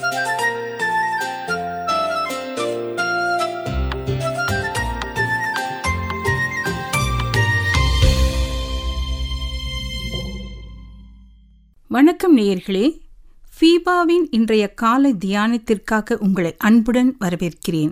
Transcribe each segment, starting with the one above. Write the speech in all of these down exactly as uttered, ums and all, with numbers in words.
வணக்கம் நேயர்களே, ஃபீபாவின் இன்றைய காலை தியானத்திற்காக உங்களை அன்புடன் வரவேற்கிறேன்.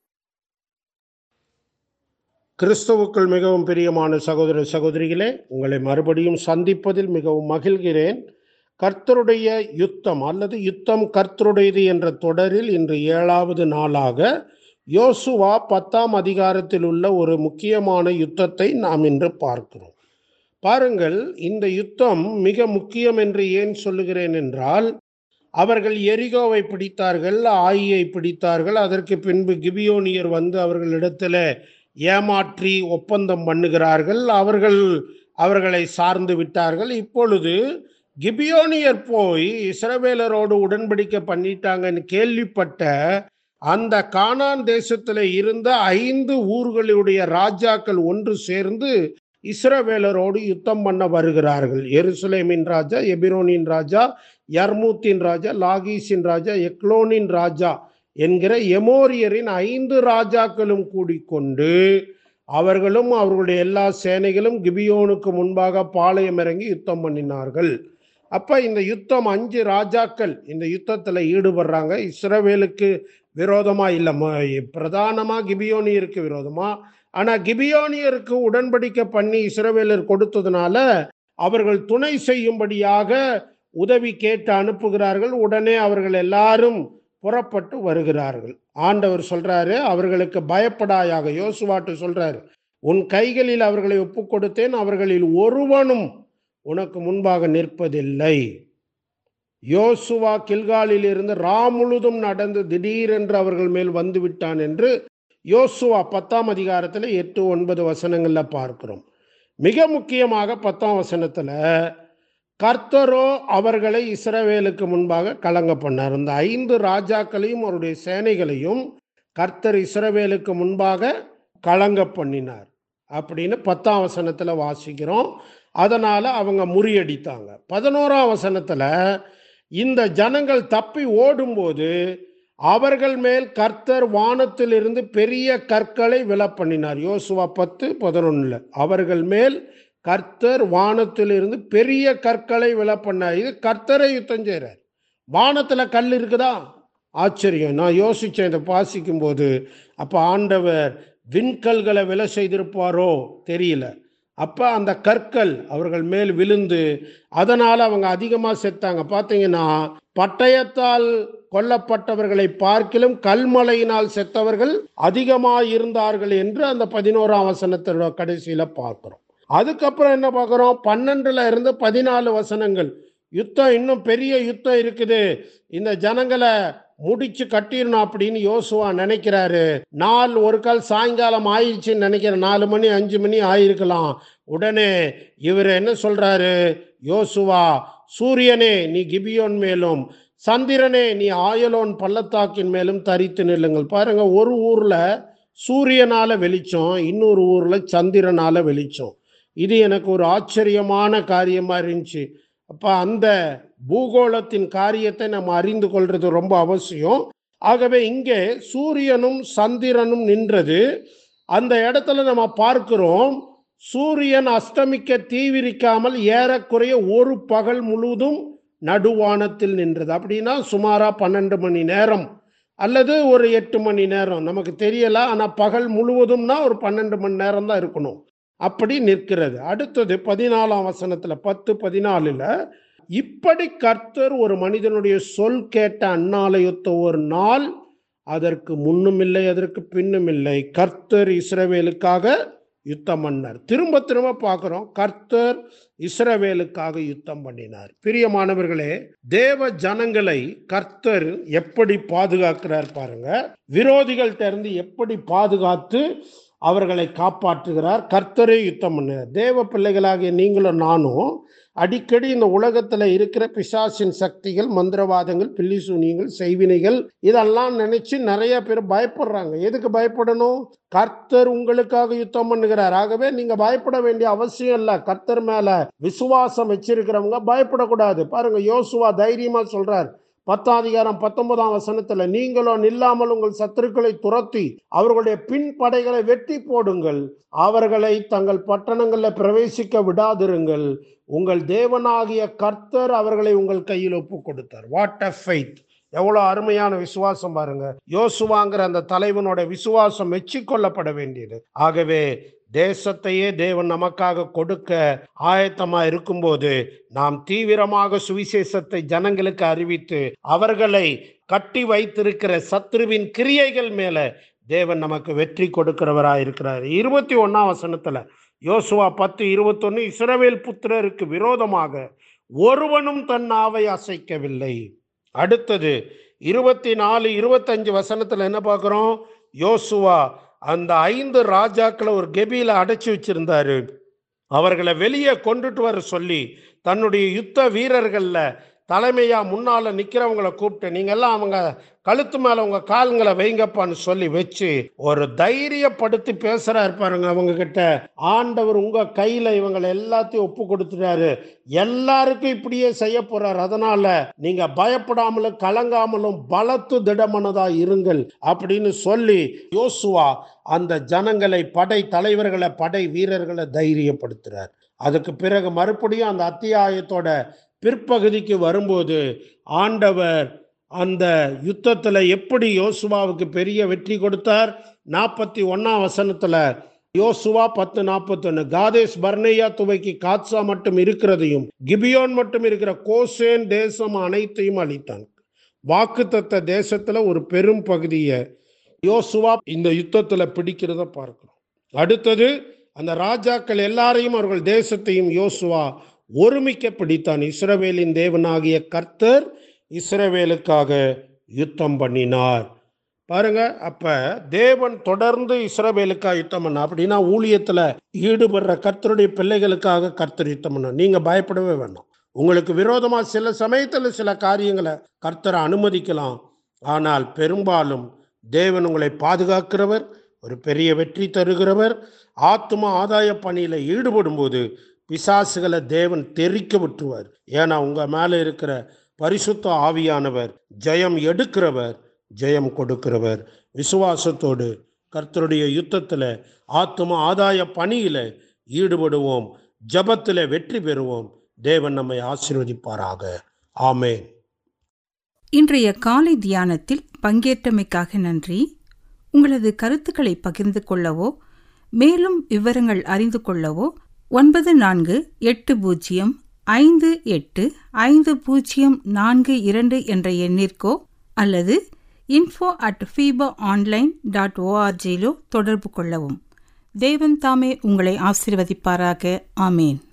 கிறிஸ்துவுக்குள் மிகவும் பிரியமான சகோதர சகோதரிகளே, உங்களை மறுபடியும் சந்திப்பதில் மிகவும் மகிழ்கிறேன். கர்த்தருடைய யுத்தம் அல்லது யுத்தம் கர்த்தருடையது என்ற தொடரில் இன்று ஏழாவது நாளாக யோசுவா பத்தாம் அதிகாரத்தில் உள்ள ஒரு முக்கியமான யுத்தத்தை நாம் இன்று பார்க்கிறோம். பாருங்கள், இந்த யுத்தம் மிக முக்கியம் என்று ஏன் சொல்லுகிறேன் என்றால், அவர்கள் எரிகோவை பிடித்தார்கள், ஆயியை பிடித்தார்கள். அதற்கு பின்பு கிபியோனியர் வந்து அவர்களிடத்தில் ஏமாற்றி ஒப்பந்தம் பண்ணுகிறார்கள். அவர்கள் அவர்களை சார்ந்து விட்டார்கள். இப்பொழுது கிபியோனியர் போய் இஸ்ரவேலரோடு உடன்படிக்கை பண்ணிட்டாங்கன்னு கேள்விப்பட்ட அந்த கானான் தேசத்தில் இருந்த ஐந்து ஊர்களுடைய ராஜாக்கள் ஒன்று சேர்ந்து இஸ்ரவேலரோடு யுத்தம் பண்ண வருகிறார்கள். எருசலேமின் ராஜா, எபிரோனின் ராஜா, யர்மூத்தின் ராஜா, லாகீஸின் ராஜா, எக்லோனின் ராஜா என்கிற எமோரியரின் ஐந்து ராஜாக்களும் கூடிக்கொண்டு அவர்களும் அவர்களுடைய எல்லா சேனைகளும் கிபியோனுக்கு முன்பாக பாளையம் இறங்கி யுத்தம் பண்ணினார்கள். அப்ப இந்த யுத்தம் அஞ்சு ராஜாக்கள் இந்த யுத்தத்துல ஈடுபடுறாங்க. இஸ்ரவேலுக்கு விரோதமா இல்ல, பிரதானமா கிபியோனியருக்கு விரோதமா. ஆனா கிபியோனியருக்கு உடன்படிக்கை பண்ணி இஸ்ரவேலர் கொடுத்ததுனால அவர்கள் துணை செய்யும்படியாக உதவி கேட்டு அனுப்புகிறார்கள். உடனே அவர்கள் எல்லாரும் புறப்பட்டு வருகிறார்கள். ஆண்டவர் சொல்றாரு, அவர்களுக்கு பயப்படாயாக. யோசுவாட்டு சொல்றாரு, உன் கைகளில் அவர்களை ஒப்பு கொடுத்தேன், அவர்களில் ஒருவனும் உனக்கு முன்பாக நிற்பதில்லை. யோசுவா கில்காலில் இருந்து ரா முழுதும் நடந்து திடீரென்று அவர்கள் மேல் வந்து விட்டான் என்று யோசுவா பத்தாம் அதிகாரத்தில் எட்டு ஒன்பது வசனங்கள்ல பார்க்கிறோம். மிக முக்கியமாக பத்தாம் வசனத்துல கர்த்தரோ அவர்களை இஸ்ரவேலுக்கு முன்பாக கலங்க பண்ணார். இந்த ஐந்து ராஜாக்களையும் அவருடைய சேனைகளையும் கர்த்தர் இஸ்ரவேலுக்கு முன்பாக கலங்க பண்ணினார் அப்படின்னு பத்தாம் வசனத்துல வாசிக்கிறோம். அதனால அவங்க முறியடித்தாங்க. பதினோராம் வசனத்துல இந்த ஜனங்கள் தப்பி ஓடும்போது அவர்கள் மேல் கர்த்தர் வானத்திலிருந்து பெரிய கற்களை விழப்பண்ணினார். யோசுவா பத்து பதினொன்னுல அவர்கள் மேல் கர்த்தர் வானத்திலிருந்து பெரிய கற்களை விழப்பண்ணார். இது கர்த்தரை யுத்தம் செய்கிறார். வானத்துல கல் இருக்குதா? ஆச்சரியம். நான் யோசிச்சேன் இதை வாசிக்கும் போது, அப்ப ஆண்டவர் விண்கல்களை விழ செய்திருப்பாரோ தெரியல. அப்ப அந்த கற்கள் அவர்கள் மேல் விழுந்து அதனால அவங்க அதிகமா செத்தாங்க. பார்த்தீங்கன்னா, பட்டயத்தால் கொல்லப்பட்டவர்களை பார்க்கிலும் கல்மலையினால் செத்தவர்கள் அதிகமாக இருந்தார்கள் என்று அந்த பதினோராம் வசனத்தோட கடைசியில பார்க்கிறோம். அதுக்கப்புறம் என்ன பார்க்கிறோம்? பன்னெண்டுல இருந்து பதினாலு வசனங்கள். யுத்தம் இன்னும் பெரிய யுத்தம் இருக்குது, இந்த ஜனங்களை முடிச்சு கட்டிடணும் அப்படின்னு யோசுவா நினைக்கிறாரு. நாள் ஒரு கால் சாயங்காலம் ஆயிடுச்சுன்னு நினைக்கிற, நாலு மணி அஞ்சு மணி ஆயிருக்கலாம். உடனே இவர் என்ன சொல்றாரு? யோசுவா, சூரியனே நீ கிபியோன் மேலும், சந்திரனே நீ ஆயலோன் பள்ளத்தாக்கின் மேலும் தரித்து நில்லுங்கள். பாருங்க, ஒரு ஊர்ல சூரியனால வெளிச்சம், இன்னொரு ஊர்ல சந்திரனால வெளிச்சம். இது எனக்கு ஒரு ஆச்சரியமான காரியமா இருந்துச்சு. அப்ப அந்த பூகோளத்தின் காரியத்தை நம்ம அறிந்து கொள்றது ரொம்ப அவசியம். ஆகவே இங்கே சூரியனும் சந்திரனும் நின்றது. அந்த இடத்துல நம்ம பார்க்கிறோம், சூரியன் அஸ்தமிக்க தீவிரிக்காமல் ஏறக்குறைய ஒரு பகல் முழுவதும் நடுவானத்தில் நின்றது. அப்படின்னா சுமாரா பன்னெண்டு மணி நேரம் அல்லது ஒரு எட்டு மணி நேரம், நமக்கு தெரியல. ஆனா பகல் முழுவதும்னா ஒரு பன்னெண்டு மணி நேரம் தான் இருக்கணும். அப்படி நிற்கிறது. அடுத்தது பதினாலாம் வசனத்துல பத்து பதினாலுல இப்படி கர்த்தர் ஒரு மனிதனுடைய சொல் கேட்ட அந்நாளையொத்த ஒரு நாள், அதற்கு முன்னும் இல்லை அதற்கு பின்னும் இல்லை, கர்த்தர் இஸ்ரவேலுக்காக யுத்தம் பண்ணார். திரும்ப திரும்ப பார்க்கிறோம், கர்த்தர் இஸ்ரவேலுக்காக யுத்தம் பண்ணினார். பிரியமானவர்களே, தேவ ஜனங்களை கர்த்தர் எப்படி பாதுகாக்கிறார் பாருங்க. விரோதிகள்கிட்ட இருந்து எப்படி பாதுகாத்து அவர்களை காப்பாற்றுகிறார். கர்த்தரே யுத்தம் பண்ணார். தேவ பிள்ளைகளாகிய நீங்களும் நானும் அடிக்கடி இந்த உலகத்துல இருக்கிற பிசாசின் சக்திகள், மந்திரவாதங்கள், பில்லி சூனியங்கள், செய்வினைகள் இதெல்லாம் நினைச்சு நிறைய பேர் பயப்படுறாங்க. எதுக்கு பயப்படணும்? கர்த்தர் உங்களுக்காக யுத்தம் பண்ணுகிறார். ஆகவே நீங்க பயப்பட வேண்டிய அவசியம் இல்லை. கர்த்தர் மேல விசுவாசம் வச்சிருக்கிறவங்க பயப்படக்கூடாது. பாருங்க, யோசுவா தைரியமா சொல்றார், பத்தாம் அதிகாரம் பத்தொன்பதாம் வசனத்துல, நீங்களோ நில்லாமல் உங்கள் சத்துருக்களை துரத்தி அவர்களுடைய பின் படைகளை வெட்டி போடுங்கள், அவர்களை தங்கள் பட்டணங்களில் பிரவேசிக்க விடாதிருங்கள், உங்கள் தேவனாகிய கர்த்தர் அவர்களை உங்கள் கையில் ஒப்பு கொடுத்தார். What a faith! எவ்வளவு அருமையான விசுவாசம் பாருங்க. யோசுவாங்கிற அந்த தலைவனோட விசுவாசம் மெச்சிக்கொள்ளப்பட வேண்டியது. ஆகவே தேசத்தையே தேவன் நமக்காக கொடுக்க ஆயத்தமா இருக்கும்போது நாம் தீவிரமாக சுவிசேஷத்தை ஜனங்களுக்கு அறிவித்து அவர்களை கட்டி வைத்திருக்கிற சத்ருவின் கிரியைகள் மேல தேவன் நமக்கு வெற்றி கொடுக்கிறவராய் இருக்கிறார். இருபத்தி ஒன்னாம் வசனத்துல யோசுவா பத்து இருபத்தி ஒன்னு, இஸ்ரவேல் புத்திரருக்கு விரோதமாக ஒருவனும் தன் நாவை அசைக்கவில்லை. அடுத்தது இருபத்தி நாலு இருபத்தஞ்சு வசனத்துல என்ன பார்க்கிறோம்? யோசுவா அந்த ஐந்து ராஜாக்களை ஒரு கெபியில அடைச்சி வச்சிருந்தாரு. அவர்களை வெளியே கொண்டுட்டு வர சொல்லி தன்னுடைய யுத்த வீரர்கள்ல தலைமையா முன்னால நிக்கிறவங்களை கூப்பிட்டு, நீங்க எல்லாம் அவங்க கழுத்து மேல உங்க கால்களை வைங்கப்பான்னு சொல்லி வச்சு ஒரு தைரியப்படுத்தி பேசுறாரு பாருங்க அவங்க கிட்ட. ஆண்டவர் உங்க கையில இவங்களை எல்லாத்தையும் ஒப்பு கொடுத்துட்டாரு, எல்லாருக்கும் இப்படியே செய்ய போறாரு, அதனால நீங்க பயப்படாமலும் கலங்காமலும் பலத்து திடமனதா இருங்கள் அப்படின்னு சொல்லி யோசுவா அந்த ஜனங்களை, படை தலைவர்களை, படை வீரர்களை தைரியப்படுத்துறார். அதுக்கு பிறகு மறுபடியும் அந்த அத்தியாயத்தோட பிற்பகுதிக்கு வரும்போது ஆண்டவர் அந்த யுத்தத்துல எப்படி யோசுவாவுக்கு பெரிய வெற்றி கொடுத்தார். நாற்பத்தி ஒன்னாம் வசனத்துல யோசுவா பத்து நாற்பத்தி ஒன்னு, காதேஸ் பர்னேயா துவைக்கு காத்சா மட்டும் இருக்கிறதையும் கிபியோன் மட்டும் இருக்கிற கோசேன் தேசம் அனைத்தையும் அளித்தான். வாக்குத்தத்த தேசத்துல ஒரு பெரும் பகுதியை யோசுவா இந்த யுத்தத்துல பிடிக்கிறத பார்க்கிறோம். அடுத்தது அந்த ராஜாக்கள் எல்லாரையும் அவர்கள் தேசத்தையும் யோசுவா ஒருமிக்க பிடித்தான். இஸ்ரவேலின் தேவனாகிய கர்த்தர் இஸ்ரவேலுக்காக யுத்தம் பண்ணினார். பாருங்க, அப்ப தேவன் தொடர்ந்து இஸ்ரவேலுக்காக யுத்தம் பண்ண அப்படின்னா ஊழியத்துல ஈடுபடுற கர்த்தருடைய பிள்ளைகளுக்காக கர்த்தர் யுத்தம் பண்ண. நீங்க பயப்படவே வேண்டாம். உங்களுக்கு விரோதமா சில சமயத்துல சில காரியங்களை கர்த்தரை அனுமதிக்கலாம், ஆனால் பெரும்பாலும் தேவன் உங்களை பாதுகாக்கிறவர், ஒரு பெரிய வெற்றி தருகிறவர். ஆத்தும ஆதாய பணியில ஈடுபடும் போது பிசாசுகளை தேவன் தெரிக்க விட்டுருவார். ஏன்னா உங்க மேல இருக்கிற பரிசுத்த ஆவியானவர் ஜெயம் எடுக்கிறவர், ஜெயம் கொடுக்கிறவர். விசுவாசத்தோடு கர்த்தருடைய யுத்தத்துல ஆத்தும ஆதாய பணியில ஈடுபடுவோம், ஜபத்துல வெற்றி பெறுவோம். தேவன் நம்மை ஆசீர்வதிப்பாராக. ஆமென். இன்றைய காலை தியானத்தில் பங்கேற்றமைக்காக நன்றி. உங்களது கருத்துக்களை பகிர்ந்து கொள்ளவோ மேலும் விவரங்கள் அறிந்து கொள்ளவோ ஒன்பது நான்கு எட்டு பூஜ்ஜியம் ஐந்து எட்டு ஐந்து பூஜ்ஜியம் நான்கு இரண்டு என்ற எண்ணிற்கோ அல்லது info at fiba online dot ஓஆர்ஜியிலோ தொடர்பு கொள்ளவும். தேவன் தாமே உங்களை ஆசீர்வதிப்பாராக. ஆமேன்.